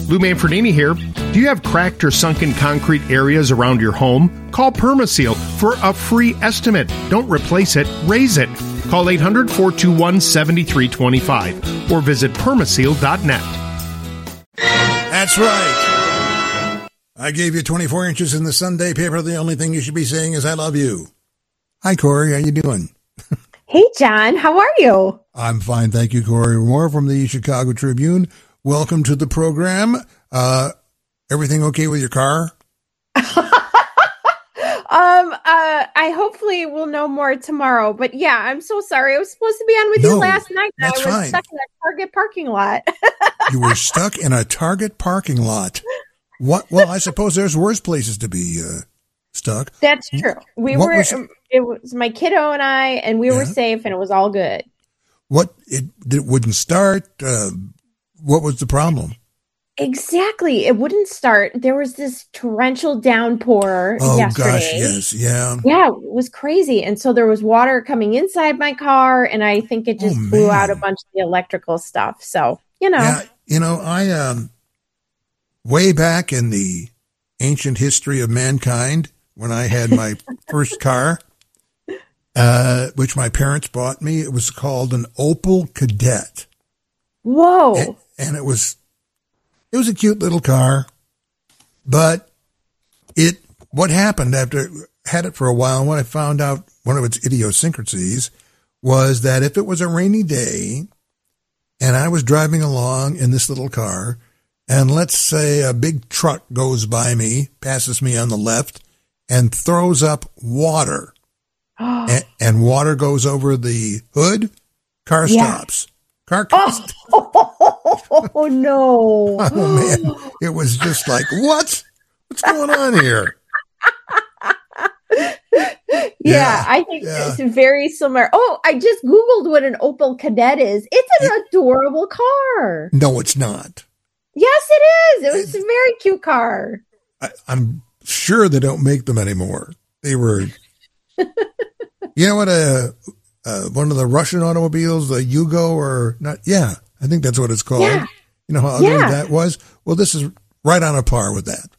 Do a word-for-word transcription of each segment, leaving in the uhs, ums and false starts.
Lou Manfredini here. Do you have cracked or sunken concrete areas around your home? Call Permaseal for a free estimate. Don't replace it, raise it. Call eight hundred, four two one, seven three two five or visit permaseal dot net. That's right. I gave you twenty-four inches in the Sunday paper. The only thing you should be saying is I love you. Hi, Corey. How you doing? Hey, John. How are you? I'm fine. Thank you, Corey. More from the Chicago Tribune. Welcome to the program. Uh, everything okay with your car? um, uh, I hopefully will know more tomorrow. But yeah, I'm so sorry. I was supposed to be on with no, you last night. And that's I was fine. stuck in a Target parking lot. You were stuck in a Target parking lot. What? Well, I suppose there's worse places to be uh, stuck. That's true. We what were. Was, it was my kiddo and I, and we yeah. were safe, and it was all good. What? It, it wouldn't start. Uh, what was the problem? Exactly. It wouldn't start. There was this torrential downpour oh, yesterday. gosh, yes, yeah. Yeah, it was crazy. And so there was water coming inside my car, and I think it just oh, blew man. out a bunch of the electrical stuff. So, you know. Yeah, you know, I, um, way back in the ancient history of mankind, when I had my first car, uh, which my parents bought me, it was called an Opel Kadett. Whoa. And, and it was... It was a cute little car, but it, what happened after, had it for a while, and what I found out, one of its idiosyncrasies, was that if it was a rainy day, and I was driving along in this little car, and let's say a big truck goes by me, passes me on the left, and throws up water, and, and water goes over the hood, car yeah. stops. Car comes. Oh, oh, no. Oh, man. It was just like, what? What's going on here? yeah, yeah, I think yeah. it's very similar. Oh, I just Googled what an Opel Kadett is. It's an it, adorable car. No, it's not. Yes, it is. It was it, a very cute car. I, I'm sure they don't make them anymore. They were, you know what, a... Uh, one of the Russian automobiles, the Yugo, or not? Yeah, I think that's what it's called. Yeah. You know how ugly yeah. that was? Well, this is right on a par with that.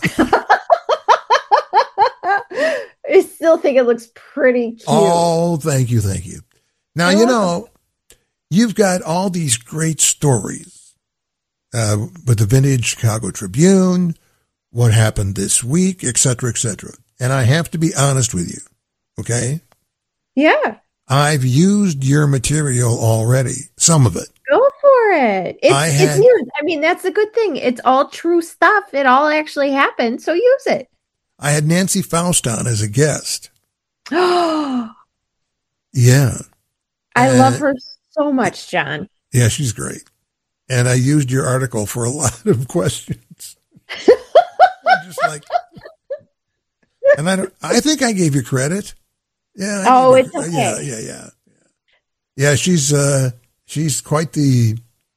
I still think it looks pretty cute. Oh, thank you, thank you. Now, you know, you've got all these great stories uh, with the Vintage Chicago Tribune, what happened this week, et cetera, et cetera. And I have to be honest with you, okay? Yeah. I've used your material already, some of it. Go for it. It's, I had, it's news. I mean, that's a good thing. It's all true stuff. It all actually happened. So use it. I had Nancy Faust on as a guest. Oh, yeah. I and, love her so much, John. Yeah, she's great. And I used your article for a lot of questions. Just like, and I don't, I think I gave you credit. Yeah. I oh, gave it's you, okay. Yeah, yeah, yeah. Yeah, she's, uh, she's quite the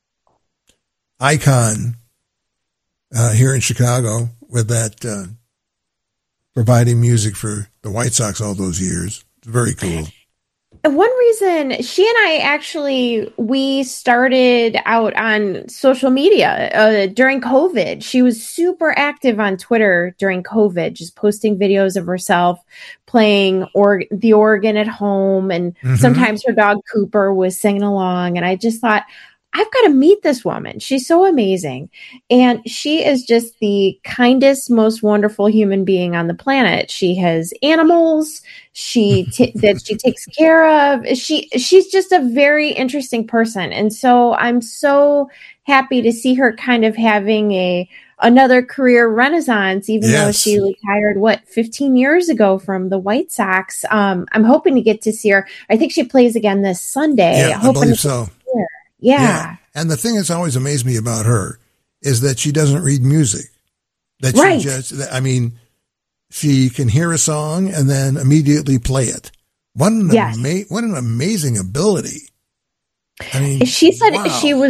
icon, uh, here in Chicago with that, uh, providing music for the White Sox all those years. It's very cool. One reason she and I actually, we started out on social media uh, during COVID. She was super active on Twitter during COVID, just posting videos of herself playing or the organ at home. And mm-hmm. sometimes her dog Cooper was singing along. And I just thought, I've got to meet this woman. She's so amazing. And she is just the kindest, most wonderful human being on the planet. She has animals she t- that she takes care of. She she's just a very interesting person. And so I'm so happy to see her kind of having a another career renaissance, even yes. though she retired, what, fifteen years ago from the White Sox. Um, I'm hoping to get to see her. I think she plays again this Sunday. Yeah, I believe so. Yeah. yeah. And the thing that's always amazed me about her is that she doesn't read music. That right. she just, I mean, she can hear a song and then immediately play it. What an, yes. ama- what an amazing ability. I mean, she said wow. she was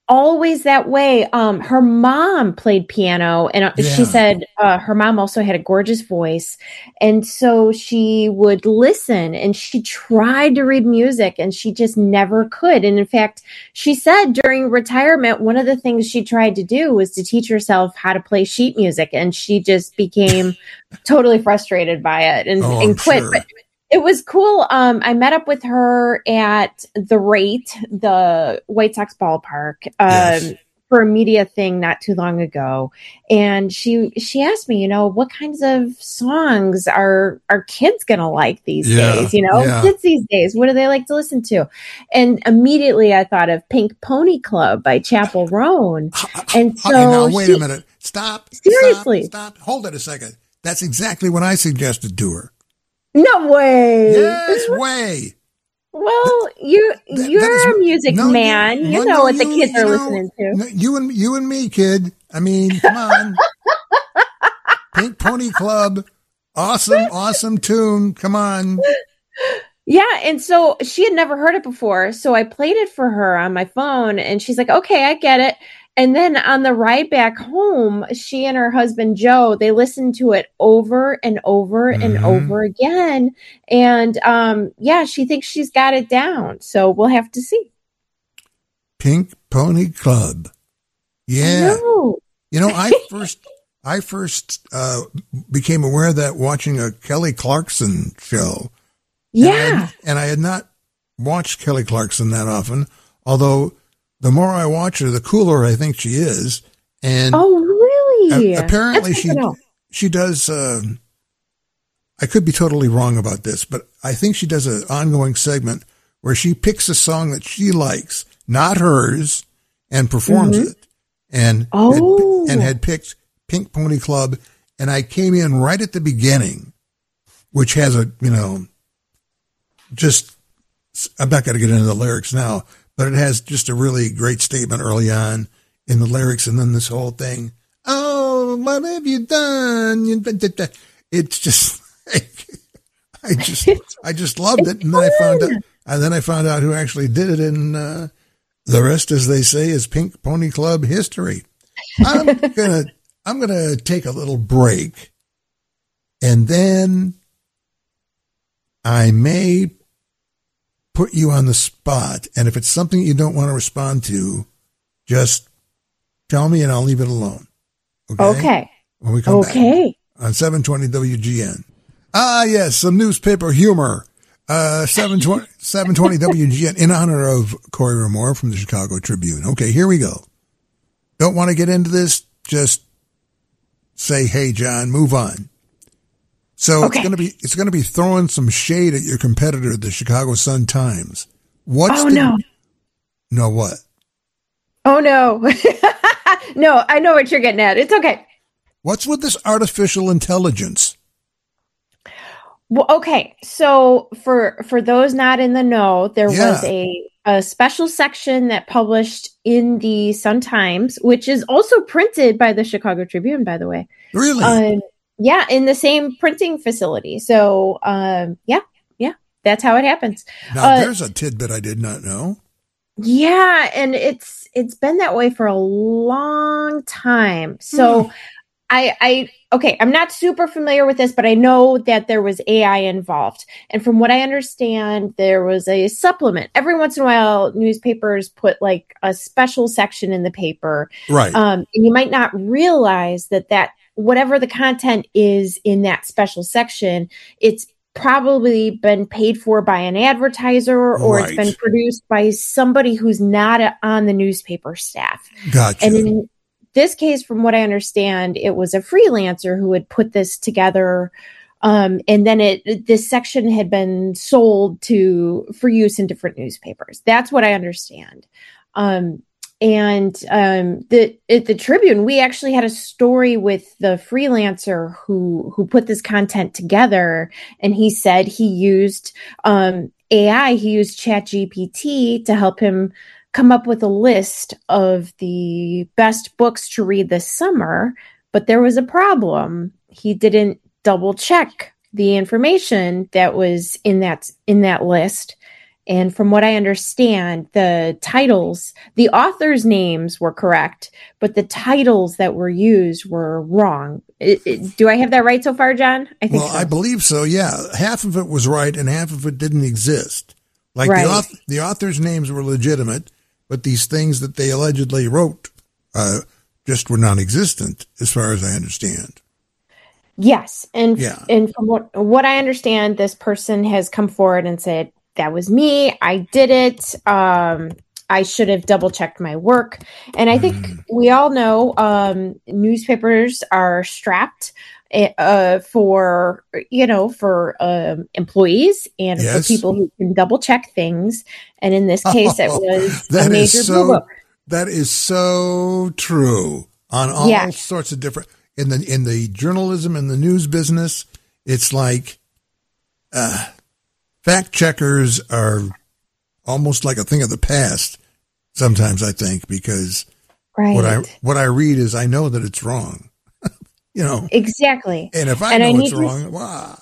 always that way. Um, her mom played piano, and uh, Yeah. she said uh, her mom also had a gorgeous voice, and so she would listen. And she tried to read music, and she just never could. And in fact, she said during retirement, one of the things she tried to do was to teach herself how to play sheet music, and she just became totally frustrated by it and, Oh, and I'm quit. sure. But it was cool. Um, I met up with her at the Rate, the White Sox ballpark, um, Yes. for a media thing not too long ago. And she she asked me, you know, what kinds of songs are are kids gonna like these Yeah, days? You know, yeah. kids these days, what do they like to listen to? And immediately I thought of Pink Pony Club by Chapel Roan. And so Okay, now wait she- a minute. Stop. Seriously. Stop, stop. Hold it a second. That's exactly what I suggested to her. No way. Yes, way. Well, you That- you're that is- a music no, man. You, well, know no, what the you- kids you are know, listening to. no, You and you and me, kid. I mean, come on. Pink Pony Club. Awesome, awesome tune. Come on. Yeah, and so she had never heard it before, so I played it for her on my phone, and she's like, "Okay, I get it." And then on the ride back home, she and her husband Joe, they listened to it over and over and Mhm. over again, and um, yeah, she thinks she's got it down. So we'll have to see. Pink Pony Club. Yeah. No. You know, I first I first uh, became aware of that watching a Kelly Clarkson show. And I Yeah. had- and I had not watched Kelly Clarkson that often, although the more I watch her, the cooler I think she is. And Oh, really? a- apparently That's she good to know. she does, uh, I could be totally wrong about this, but I think she does an ongoing segment where she picks a song that she likes, not hers, and performs Mhm. it. And, Oh. had, and had picked Pink Pony Club. And I came in right at the beginning, which has a, you know, just, I'm not going to get into the lyrics now, but it has just a really great statement early on in the lyrics. And then this whole thing, oh, what have you done? You- It's just, I just, I just loved it. And then I found out, and then I found out who actually did it. And, uh, the rest, as they say, is Pink Pony Club history. I'm gonna, I'm gonna take a little break, and then I may put you on the spot. And if it's something you don't want to respond to, just tell me, and I'll leave it alone. Okay. Okay. When we come back Okay. on seven twenty W G N. Ah, yes, some newspaper humor. Uh, seven twenty, seven twenty W G N in honor of Corey Ramore from the Chicago Tribune. Okay, here we go. Don't want to get into this? Just say, hey, John, move on. So Okay. it's going to be, it's going to be throwing some shade at your competitor, the Chicago Sun-Times. What's Oh, the, no. No, what? Oh, no. No, I know what you're getting at. It's okay. What's with this artificial intelligence? Well, okay. So for for those not in the know, there Yeah. was a a special section that published in the Sun-Times, which is also printed by the Chicago Tribune, by the way. Really? Um, yeah, in the same printing facility. So, um, yeah, yeah, that's how it happens. now, uh, there's a tidbit I did not know. Yeah, and it's it's been that way for a long time. So Hmm. I I okay, I'm not super familiar with this, but I know that there was A I involved. And from what I understand, there was a supplement. Every once in a while, newspapers put like a special section in the paper. Right. Um, and you might not realize that that whatever the content is in that special section, it's probably been paid for by an advertiser or it's Right. been produced by somebody who's not a, on the newspaper staff. Gotcha. And in this case, from what I understand, it was a freelancer who had put this together. Um, and then it this section had been sold to for use in different newspapers. That's what I understand. Um, and um, the at the Tribune, we actually had a story with the freelancer who who put this content together, and he said he used um, A I. He used ChatGPT to help him come up with a list of the best books to read this summer, but there was a problem. He didn't double check the information that was in that in that list, And from what I understand, the titles, the authors' names were correct, but the titles that were used were wrong. It, it, do I have that right so far, John? I think well, so. I believe so, yeah. Half of it was right and half of it didn't exist. Like right. the, author, the authors' names were legitimate, but these things that they allegedly wrote uh, just were non-existent, as far as I understand. Yes. And, yeah. and from what, what I understand, this person has come forward and said, that was me. I did it. Um, I should have double checked my work. And I think mm. we all know um, newspapers are strapped uh, for, you know, for um, employees and yes. for people who can double check things. And in this case, oh, it was that a major is so, blue book. That is so true on all yeah. sorts of different, in the, in the journalism and the news business. It's like, uh, fact checkers are almost like a thing of the past sometimes, I think, because right. what I what I read is I know that it's wrong. you know. Exactly. And if I and know I it's wrong, wow.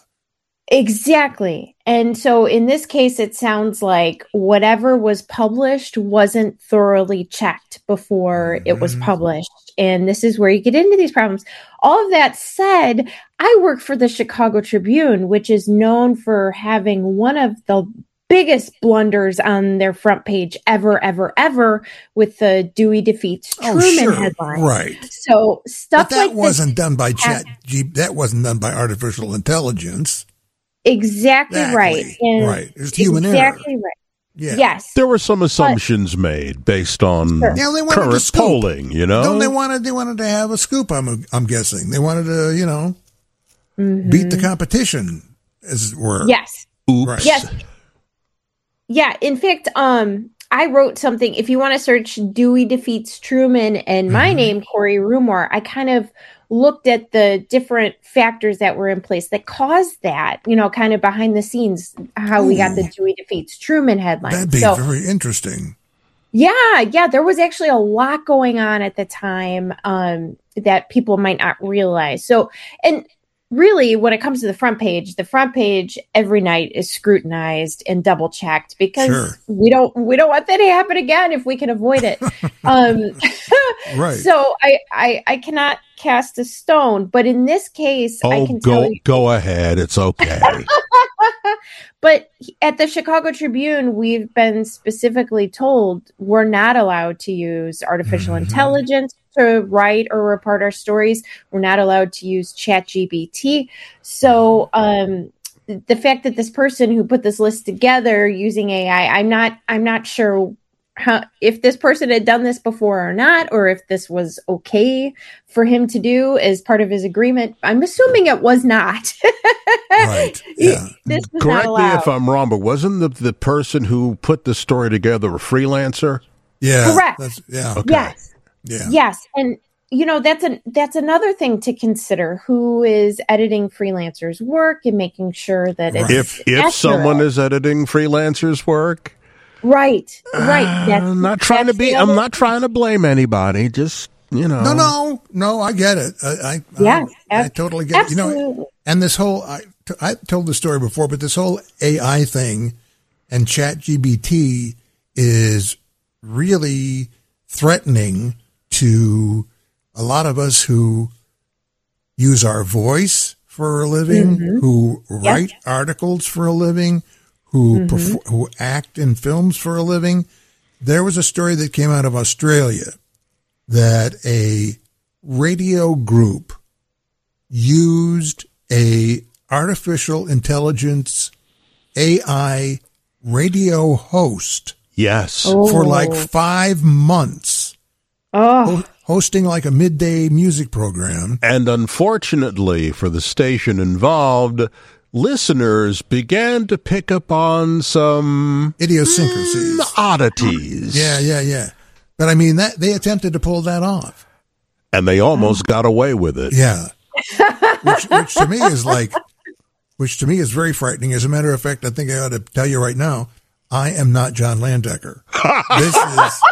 Exactly. And so in this case, it sounds like whatever was published wasn't thoroughly checked before mm-hmm. it was published. And this is where you get into these problems. All of that said, I work for the Chicago Tribune, which is known for having one of the biggest blunders on their front page ever, ever, ever with the Dewey defeats Truman oh, sure. headline. Right. So stuff but that like wasn't this done by chat. G- that wasn't done by artificial intelligence. Exactly, exactly. right. And right. It's human exactly error. right. Yeah. Yes. There were some assumptions but, made based on sure. yeah, they current polling, you know? No, they wanted they wanted to have a scoop, I'm I'm guessing. They wanted to, you know, mm-hmm. beat the competition, as it were. Yes. Oops. Right. Yes. Yeah. In fact, um, I wrote something. If you want to search Dewey defeats Truman and my mm-hmm. name, Corey Rumor, I kind of looked at the different factors that were in place that caused that, you know, kind of behind the scenes, how Ooh. we got the Dewey defeats Truman headline. That'd be so, very interesting. Yeah, yeah. There was actually a lot going on at the time um, that people might not realize. So, and really, when it comes to the front page, the front page every night is scrutinized and double checked because sure. we don't we don't want that to happen again if we can avoid it. um, right. So I, I I cannot cast a stone, but in this case, oh, I can go tell you. Go ahead, it's okay. But at the Chicago Tribune, we've been specifically told we're not allowed to use artificial mm-hmm. intelligence to write or report our stories. We're not allowed to use ChatGPT. So um, the fact that this person who put this list together using A I, I'm not, I'm not sure how, if this person had done this before or not, or if this was okay for him to do as part of his agreement. I'm assuming it was not. Right. Yeah. This was Correct not me allowed. if I'm wrong, but wasn't the the person who put the story together a freelancer? Yeah. Correct. That's, yeah. Okay. Yes. Yeah. Yes. And you know, that's an that's another thing to consider, who is editing freelancers' work and making sure that it's if if accurate. someone is editing freelancers' work. Right. Right. That's, I'm not trying to be I'm not trying to blame anybody. Just, you know. No, no, no, I get it. I I, yeah, I, ab- I totally get absolutely. it. You know, and this whole I I told the story before, but this whole A I thing and ChatGPT is really threatening to a lot of us who use our voice for a living, mm-hmm. who write yep. articles for a living, who mm-hmm. perfor- who act in films for a living. There was a story that came out of Australia that a radio group used a artificial intelligence A I radio host. Yes. Oh. For like five months. Oh. Ho- hosting like a midday music program. And unfortunately for the station involved, listeners began to pick up on some idiosyncrasies, mm, oddities. Yeah, yeah, yeah. But I mean, that they attempted to pull that off. And they almost got away with it. Yeah. which, which to me is like, which to me is very frightening. As a matter of fact, I think I ought to tell you right now, I am not John Landecker. This is...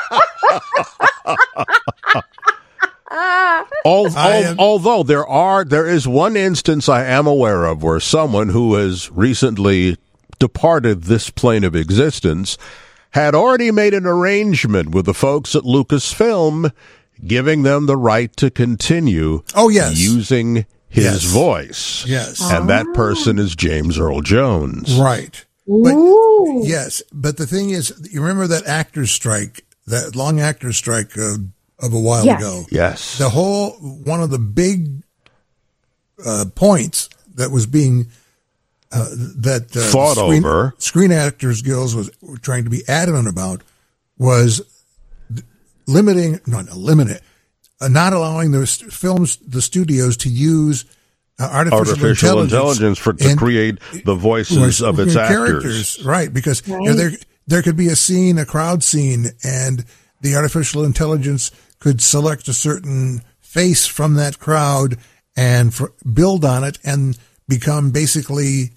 Al- al- although there are, there is one instance I am aware of where someone who has recently departed this plane of existence, had already made an arrangement with the folks at Lucasfilm, giving them the right to continue oh, yes. using his yes. voice. Yes. And that person is James Earl Jones. Right. But, Ooh. yes. But the thing is, you remember that actor's strike, that long actor's strike uh, of a while yes. ago? Yes. The whole, one of the big uh, points that was being, uh, that uh, fought screen, over, Screen Actors Guilds was were trying to be adamant about was limiting, not eliminate, uh, not allowing the films, the studios to use uh, artificial, artificial intelligence, intelligence for to create the voices of its characters, actors. right? Because right. You know, there there could be a scene, a crowd scene, and the artificial intelligence could select a certain face from that crowd and for, build on it and become basically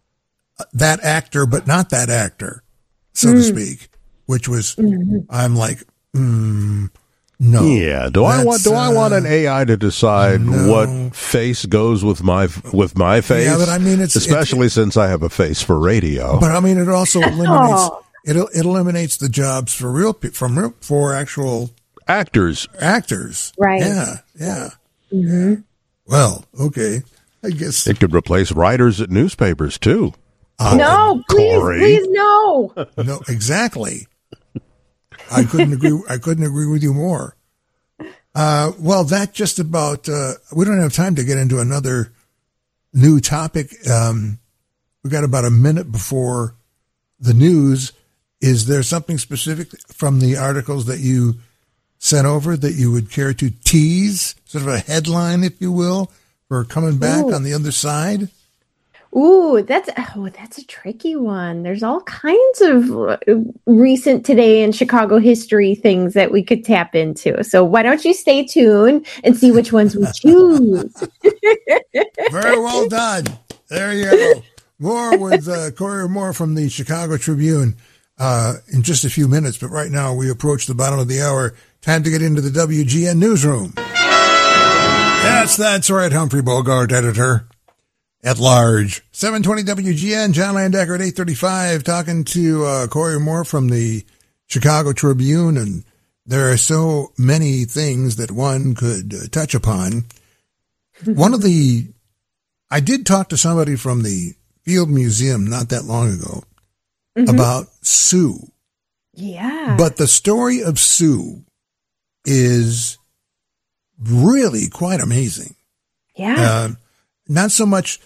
that actor, but not that actor, so mm. to speak. Which was, mm-hmm. I'm like, mm, no. Yeah. Do I want? Do uh, I want an A I to decide no. what face goes with my with my face? Yeah, but I mean, it's especially it's, since I have a face for radio. But I mean, it also eliminates it. It eliminates the jobs for real from real, for actual actors. Actors, right? Yeah, yeah. Mm-hmm. Well, okay. I guess it could replace writers at newspapers too. Uh, no, please, Corey. please, no. No, exactly. I couldn't agree. I couldn't agree with you more. Uh, well, that just about. Uh, we don't have time to get into another new topic. Um, we got about a minute before the news. Is there something specific from the articles that you sent over that you would care to tease, sort of a headline, if you will, for coming back Ooh. on the other side? Ooh, that's oh, that's a tricky one. There's all kinds of recent today in Chicago history things that we could tap into. So why don't you stay tuned and see which ones we choose? Very well done. There you go. More with uh, Corey Moore from the Chicago Tribune uh, in just a few minutes. But right now we approach the bottom of the hour. Time to get into the W G N newsroom. Yes, that's right, Humphrey Bogart, editor at large. seven twenty W G N, John Landecker at eight thirty-five, talking to uh, Corey Moore from the Chicago Tribune, and there are so many things that one could uh, touch upon. One of the, I did talk to somebody from the Field Museum not that long ago mm-hmm. about Sue. Yeah. But the story of Sue is really quite amazing. Yeah. Uh, not so much,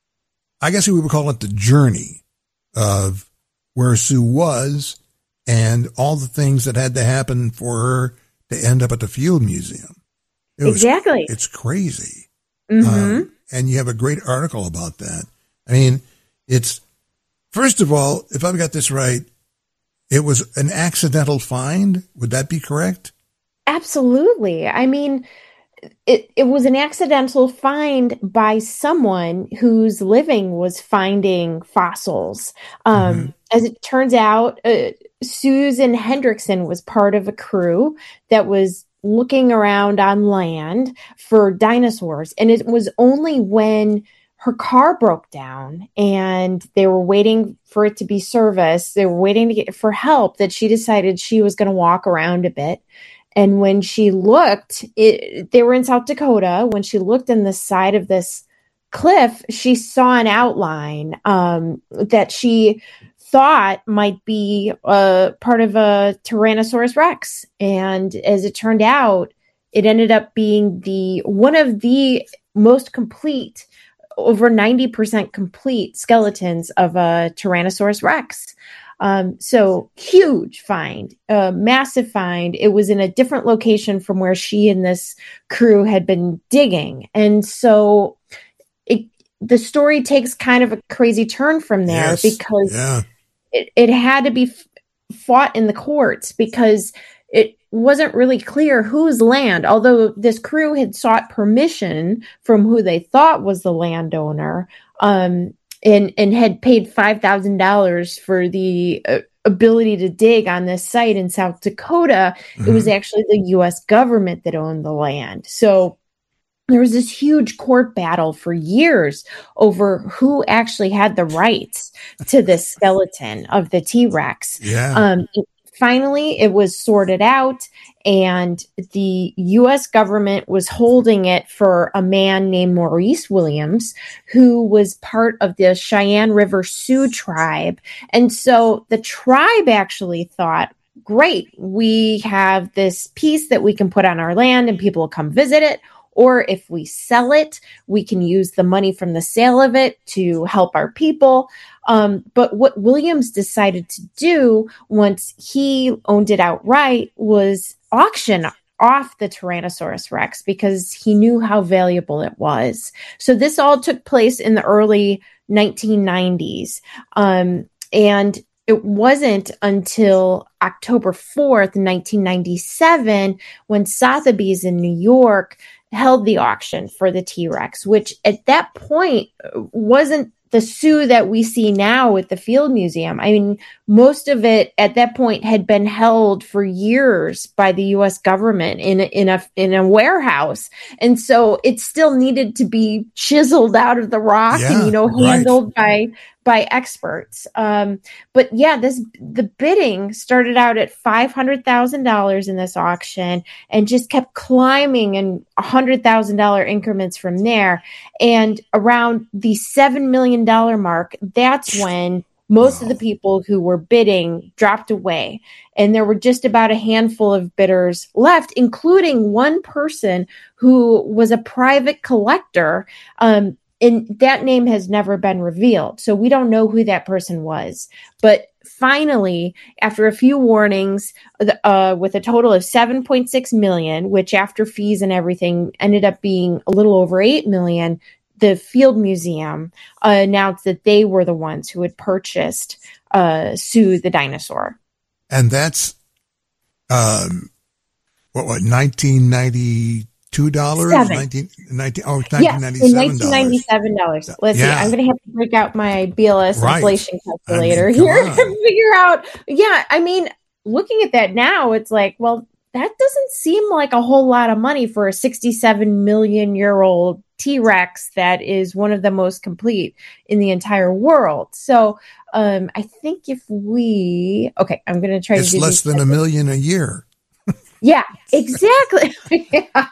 I guess we would call it the journey of where Sue was and all the things that had to happen for her to end up at the Field Museum. It was, exactly. It's crazy. Mm-hmm. Um, and you have a great article about that. I mean, it's, first of all, if I've got this right, it was an accidental find. Would that be correct? Absolutely. I mean, it, it was an accidental find by someone whose living was finding fossils. Um, mm-hmm. As it turns out, uh, Susan Hendrickson was part of a crew that was looking around on land for dinosaurs. And it was only when her car broke down and they were waiting for it to be serviced, they were waiting to get for help, that she decided she was going to walk around a bit. And when she looked, it, they were in South Dakota. When she looked in the side of this cliff, she saw an outline um, that she thought might be a part of a Tyrannosaurus Rex. And as it turned out, it ended up being the one of the most complete, over ninety percent complete skeletons of a Tyrannosaurus Rex. Um, so huge find, uh, massive find. It was in a different location from where she and this crew had been digging. And so it, the story takes kind of a crazy turn from there yes. because yeah. it, it had to be f- fought in the courts because it wasn't really clear whose land, although this crew had sought permission from who they thought was the landowner, um, and, and had paid five thousand dollars for the uh, ability to dig on this site in South Dakota. Mm-hmm. It was actually the U S government that owned the land. So there was this huge court battle for years over who actually had the rights to this skeleton of the T-Rex. Yeah. Um, finally, it was sorted out, and the U S government was holding it for a man named Maurice Williams, who was part of the Cheyenne River Sioux tribe. And so the tribe actually thought, great, we have this piece that we can put on our land and people will come visit it. Or if we sell it, we can use the money from the sale of it to help our people. Um, but what Williams decided to do once he owned it outright was auction off the Tyrannosaurus Rex because he knew how valuable it was. So this all took place in the early nineteen nineties. Um, and it wasn't until October fourth, nineteen ninety-seven, when Sotheby's in New York held the auction for the T-Rex, which at that point wasn't the Sioux that we see now at the Field Museum. I mean, most of it at that point had been held for years by the U S government in a, in a in a warehouse, and so it still needed to be chiseled out of the rock yeah, and you know handled right. by by experts. Um, but yeah, this the bidding started out at five hundred thousand dollars in this auction and just kept climbing in one hundred thousand dollars increments from there. And around the seven million dollars mark, that's when most wow. of the people who were bidding dropped away. And there were just about a handful of bidders left, including one person who was a private collector. Um, And that name has never been revealed. So we don't know who that person was. But finally, after a few warnings, uh, with a total of seven point six million dollars, which after fees and everything ended up being a little over eight million dollars, the Field Museum uh, announced that they were the ones who had purchased uh, Sioux the dinosaur. And that's, um, what, what, nineteen ninety Two dollars, nineteen, nineteen, oh, nineteen ninety-seven dollars. Yes, nineteen ninety-seven dollars. Let's yeah. see. I'm going to have to break out my B L S right. inflation calculator I mean, here to figure out. Yeah, I mean, looking at that now, it's like, well, that doesn't seem like a whole lot of money for a sixty-seven million year old T-Rex that is one of the most complete in the entire world. So, um, I think if we, okay, I'm going to try it's to do less than a million a year. Yeah, exactly. yeah.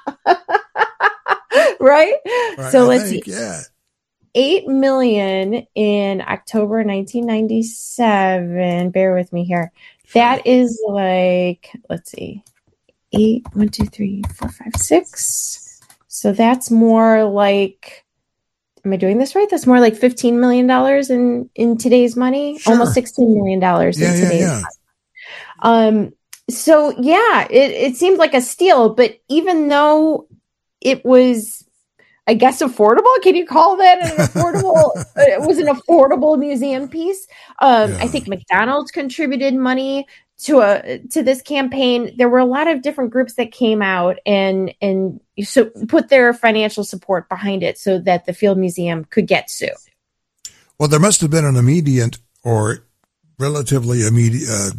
right? right? So I let's think, see. Yeah. eight million in October nineteen ninety-seven. Bear with me here. That is like, let's see. Eight, one, two, three, four, five, six. So that's more like, am I doing this right? That's more like fifteen million dollars in, in today's money. Sure. Almost sixteen million dollars yeah, in yeah, today's yeah. money. Um, So, yeah, it, it seemed like a steal, but even though it was, I guess, affordable, can you call that an affordable, it was an affordable museum piece. Um, yeah. I think McDonald's contributed money to a, to this campaign. There were a lot of different groups that came out and, and so put their financial support behind it so that the Field Museum could get Sioux. Well, there must have been an immediate or relatively immediate, uh,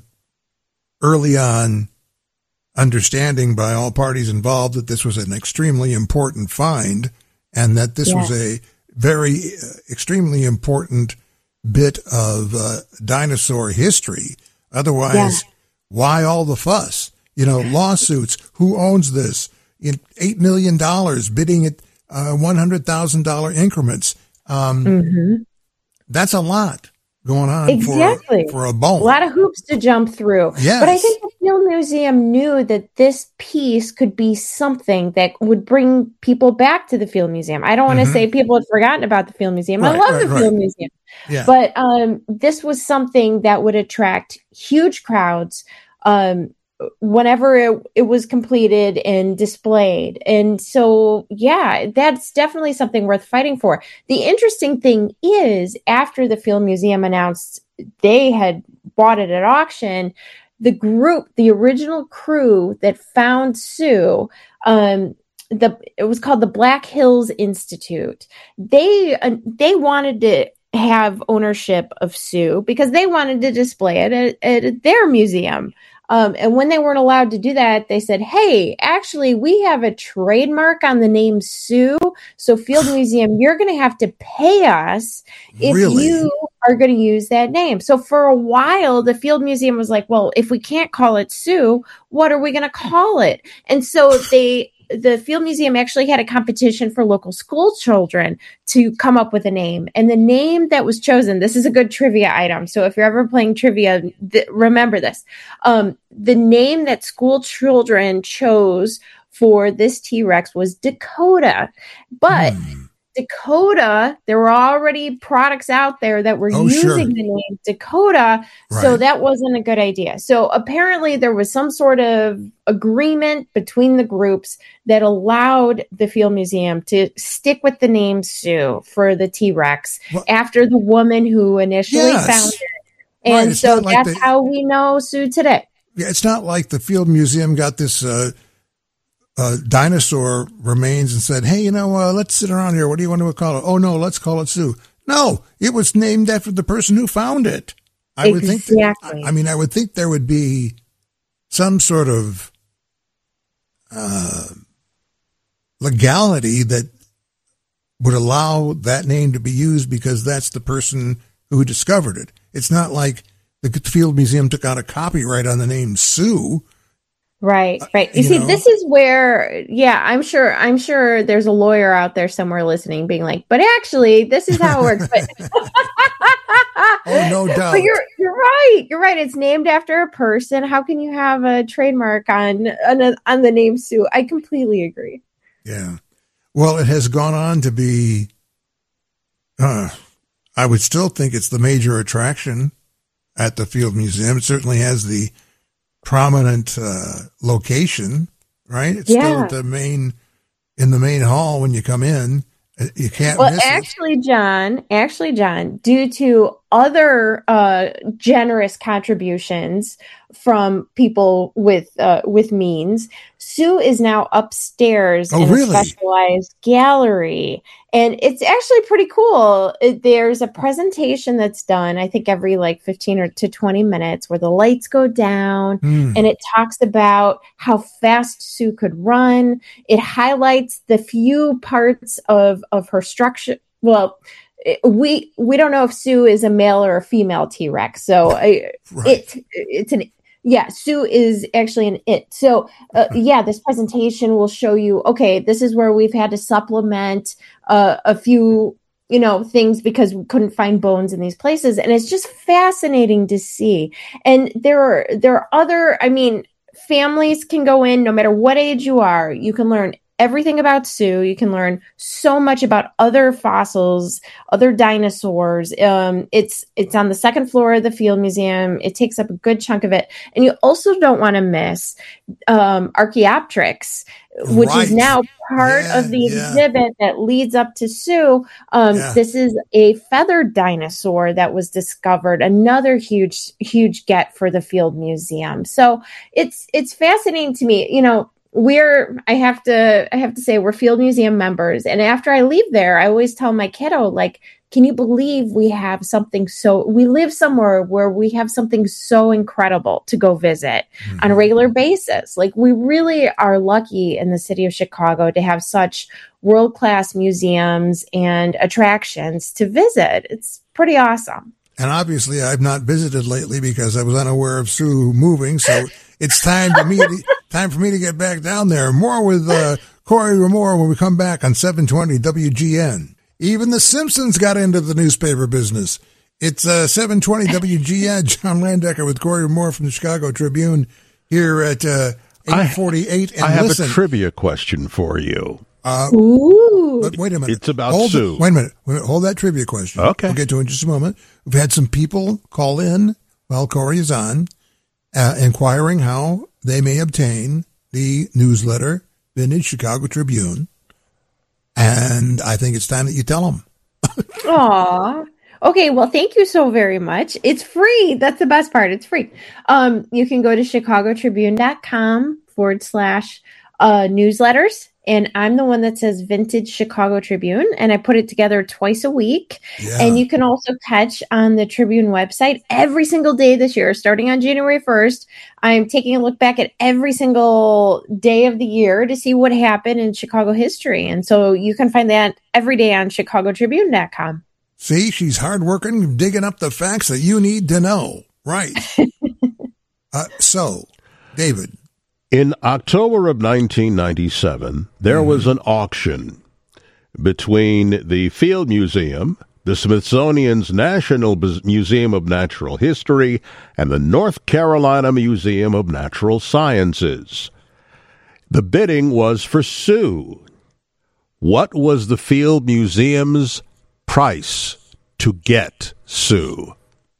early on understanding by all parties involved that this was an extremely important find and that this yeah. was a very uh, extremely important bit of uh, dinosaur history. Otherwise, yeah. why all the fuss? You know, lawsuits, who owns this? In eight million dollars bidding at uh, one hundred thousand dollars increments. Um, mm-hmm. That's a lot going on exactly. for, for a bone. A lot of hoops to jump through. Yes. But I think the Field Museum knew that this piece could be something that would bring people back to the Field Museum. I don't want to mm-hmm. say people had forgotten about the Field Museum. Right, I love right, the right. Field Museum. Yeah. But um, this was something that would attract huge crowds um, whenever it, it was completed and displayed. And so, yeah, that's definitely something worth fighting for. The interesting thing is, after the Field Museum announced they had bought it at auction, the group, the original crew that found Sioux, um, the it was called the Black Hills Institute. They uh, they wanted to have ownership of Sioux because they wanted to display it at, at their museum. Um, and when they weren't allowed to do that, they said, hey, actually, we have a trademark on the name Sue. So Field Museum, you're going to have to pay us if Really? you are going to use that name. So for a while, the Field Museum was like, well, if we can't call it Sue, what are we going to call it? And so they... the Field Museum actually had a competition for local school children to come up with a name. And the name that was chosen, this is a good trivia item. So if you're ever playing trivia, th- remember this. Um, the name that school children chose for this T-Rex was Dakota. But hmm. Dakota, there were already products out there that were oh, using sure. the name Dakota, right. So that wasn't a good idea. So apparently there was some sort of agreement between the groups that allowed the Field Museum to stick with the name Sue for the T-Rex well, after the woman who initially yes. found it. And right. so like that's the, how we know Sue today. Yeah, it's not like the Field Museum got this uh, uh, dinosaur remains and said, hey, you know, uh, let's sit around here. What do you want to call it? Oh, no, let's call it Sue. No, it was named after the person who found it. I exactly. would think that, I mean, I would think there would be some sort of uh, legality that would allow that name to be used because that's the person who discovered it. It's not like the Field Museum took out a copyright on the name Sue. Right, right. You, you see, know? This is where, yeah, I'm sure, I'm sure there's a lawyer out there somewhere listening being like, but actually, this is how it works. But oh, no doubt. But you're, you're right. You're right. It's named after a person. How can you have a trademark on, on, a, on the name Sue? I completely agree. Yeah. Well, it has gone on to be, uh, I would still think it's the major attraction at the Field Museum. It certainly has the prominent uh, location, right? It's yeah. still at the main, in the main hall when you come in. You can't well, miss actually, it. John, actually, John, due to other uh, generous contributions from people with uh, with means, Sue is now upstairs oh, in really? a specialized gallery. And it's actually pretty cool. It, there's a presentation that's done, I think, every like fifteen or to twenty minutes where the lights go down mm. and it talks about how fast Sue could run. It highlights the few parts of, of her structure. Well, we we don't know if Sue is a male or a female T-Rex. So I, right. it it's an Yeah, Sue is actually an it. So, uh, yeah, this presentation will show you, okay, this is where we've had to supplement uh, a few, you know, things because we couldn't find bones in these places. And it's just fascinating to see. And there are, there are other, I mean, families can go in no matter what age you are. You can learn everything about Sue. You can learn so much about other fossils, other dinosaurs. Um, it's it's on the second floor of the Field Museum. It takes up a good chunk of it. And you also don't want to miss um, Archaeopteryx, which right. is now part yeah, of the yeah. exhibit that leads up to Sue. Um, yeah. This is a feathered dinosaur that was discovered, another huge, huge get for the Field Museum. So it's it's fascinating to me, you know, We're, I have to, I have to say we're Field Museum members. And after I leave there, I always tell my kiddo, like, can you believe we have something so, we live somewhere where we have something so incredible to go visit mm-hmm. on a regular basis. Like, we really are lucky in the city of Chicago to have such world-class museums and attractions to visit. It's pretty awesome. And obviously I've not visited lately because I was unaware of Sue moving. So it's time to me to, time for me to get back down there. More with uh, Corey Ramore when we come back on seven twenty W G N. Even The Simpsons got into the newspaper business. It's uh, seven twenty W G N. John Landecker with Corey Ramore from the Chicago Tribune here at uh, eight forty-eight. And I have listen, a trivia question for you. Uh, Ooh. But wait a minute. It's about hold Sue. The, wait a minute. Wait a minute. Hold that trivia question. Okay. We'll get to it in just a moment. We've had some people call in while Corey is on, uh, inquiring how they may obtain the newsletter, Vintage Chicago Tribune. And I think it's time that you tell them. Aw. Okay, well, thank you so very much. It's free. That's the best part. It's free. Um, you can go to chicagotribune.com forward slash uh, newsletters. And I'm the one that says Vintage Chicago Tribune, and I put it together twice a week. Yeah. And you can also catch on the Tribune website every single day this year, starting on January first. I'm taking a look back at every single day of the year to see what happened in Chicago history. And so you can find that every day on chicago tribune dot com. See, she's hardworking, digging up the facts that you need to know. Right. uh, so, David. In October of nineteen ninety-seven, there mm-hmm. was an auction between the Field Museum, the Smithsonian's National Museum of Natural History, and the North Carolina Museum of Natural Sciences. The bidding was for Sue. What was the Field Museum's price to get Sue?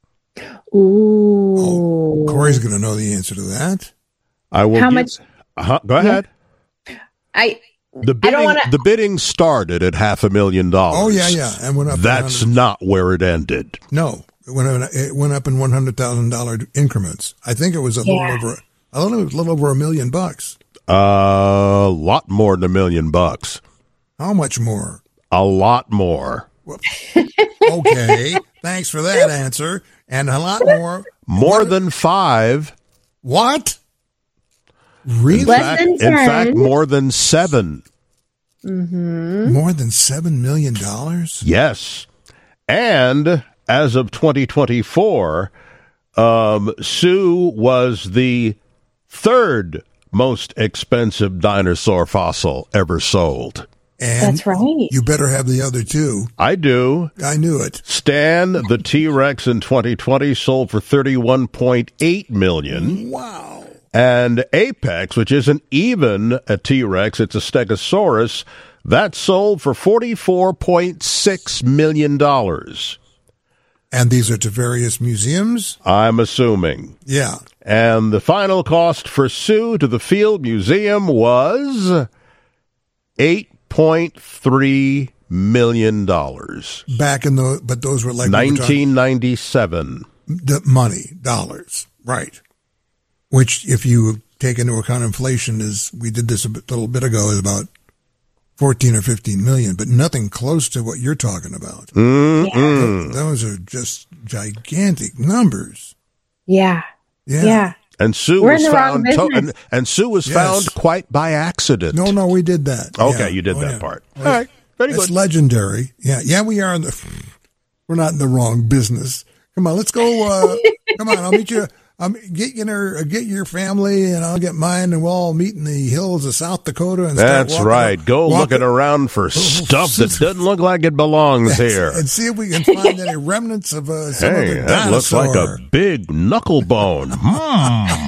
Ooh. Oh, Corey's going to know the answer to that. I will. How give, much? Uh, go ahead. Yeah. I. The bidding, I don't wanna, the bidding started at half a million dollars. Oh yeah, yeah, and went up. That's not where it ended. No, it went up, it went up in one hundred thousand dollar increments. I think it was a yeah. little over. I don't know, it was a little over a million bucks. A uh, lot more than a million bucks. How much more? A lot more. Well, okay, thanks for that answer. And a lot more. More what, than five. What? Really? In Less fact, than in ten. fact, more than seven. Mm-hmm. More than seven million dollars? Yes. And as of twenty twenty-four, um, Sue was the third most expensive dinosaur fossil ever sold. And that's right. You better have the other two. I do. I knew it. Stan, the T-Rex in twenty twenty, sold for thirty-one point eight million dollars. Wow. And Apex, which isn't even a T-Rex, it's a Stegosaurus, that sold for forty-four point six million dollars. And these are to various museums? I'm assuming. Yeah. And the final cost for Sue to the Field Museum was eight point three million dollars. Back in the, but those were like nineteen ninety-seven. The money, dollars, right. Which, if you take into account inflation, is, we did this a bit, little bit ago, is about fourteen or fifteen million, but nothing close to what you're talking about. Mm-hmm. Those are just gigantic numbers. Yeah. Yeah. Yeah. And Sue We're was in the wrong found to- business. and, and Sue was Yes. found quite by accident. No, no, we did that. Okay, Yeah. you did Oh, that yeah. part. Oh, All right. Very It's good. legendary. Yeah. Yeah, we are in the, we're not in the wrong business. Come on, let's go. Uh, come on, I'll meet you. Um, get your get your family, and I'll get mine, and we'll all meet in the hills of South Dakota. And start That's walking right. up- Go walking- looking around for stuff that doesn't look like it belongs here. and see if we can find any remnants of uh, some Hey, other that looks like dinosaur. a big knuckle bone. Hmm.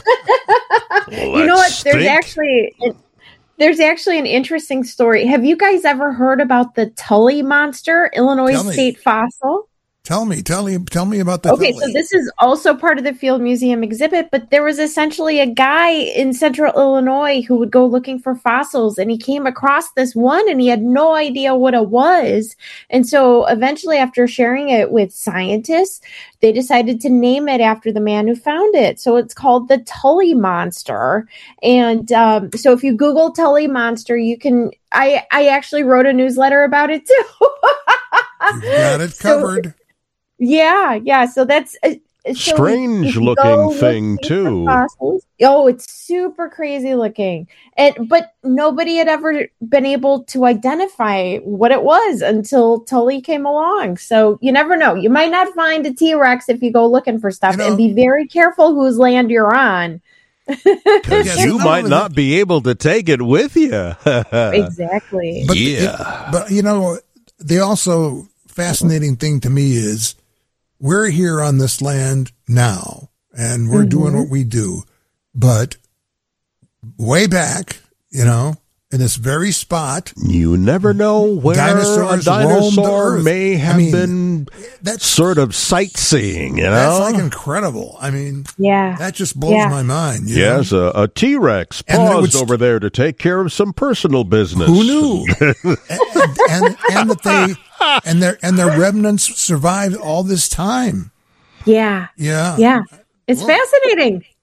You know what? There's actually there's actually an interesting story. Have you guys ever heard about the Tully monster, Illinois Tell me. state fossil? Tell me, tell me, tell me about the. Okay, Tully. so this is also part of the Field Museum exhibit, but there was essentially a guy in central Illinois who would go looking for fossils, and he came across this one and he had no idea what it was. And so eventually, after sharing it with scientists, they decided to name it after the man who found it. So it's called the Tully monster. And um, so if you Google Tully monster, you can, I, I actually wrote a newsletter about it too. You got it So- covered. Yeah, yeah. So that's uh, so Strange if you looking go thing, looking for too. fossils- oh, it's super crazy looking, and but nobody had ever been able to identify what it was until Tully came along. So you never know. You might not find a T-Rex if you go looking for stuff, You know- and be very careful whose land you're on. Because Yes, you not might only not that- be able to take it with you. Exactly. But Yeah. it- but you know, the also fascinating thing to me is we're here on this land now, and we're Mm-hmm. doing what we do. But way back, you know, in this very spot, You never know where Dinosaurs a roamed the dinosaur earth. may I have mean, been that's sort of sightseeing, you know? that's like incredible. I mean, Yeah. that just blows Yeah. my mind. you know? Yes, a, a T-Rex And there paused was- over there to take care of some personal business. Who knew? and, and and that they and their and their remnants survived all this time. Yeah. Yeah. Yeah. It's fascinating.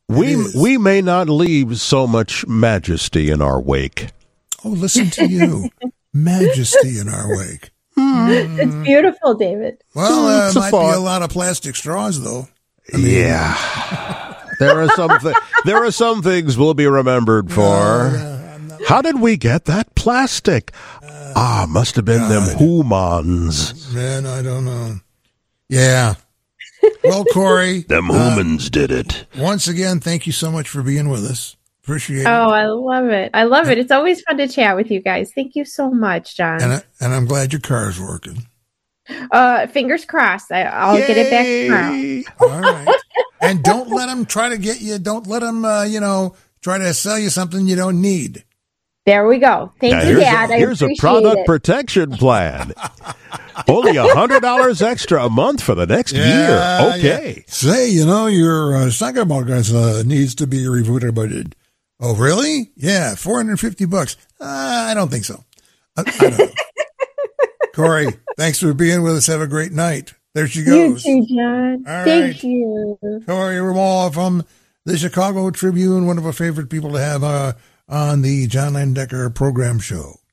we we may not leave so much majesty in our wake. Oh, listen to you. Majesty in our wake. It's beautiful, David. Well, uh, It's a might thought. be a lot of plastic straws, though. I mean, Yeah. There are some th- there are some things we'll be remembered for. uh, I'm not- How did we get that plastic? Ah, must have been them humans. Man, I don't know. Yeah. Well, Corey, Them humans did it. once again, thank you so much for being with us. Appreciate it. Oh, I love it. I love it. It's always fun to chat with you guys. Thank you so much, John. And, I, and I'm glad your car's working. Uh, fingers crossed. I, I'll get it back tomorrow. Yay. All right. And don't let them try to get you, don't let them, uh, you know, try to sell you something you don't need. There we go. Thank Now, you, here's Dad. a, I here's a appreciate product it. protection plan. Only a hundred dollars extra a month for the next year. Okay. Yeah. Say, you know, your uh, second podcast uh, needs to be rebooted. Oh, really? Yeah, four hundred fifty bucks. Uh, I don't think so. I, I don't know. Corey, thanks for being with us. Have a great night. There she You goes. too, John. All Thank right. you. Corey Ramall from the Chicago Tribune, one of our favorite people to have uh, on the John Landecker program show.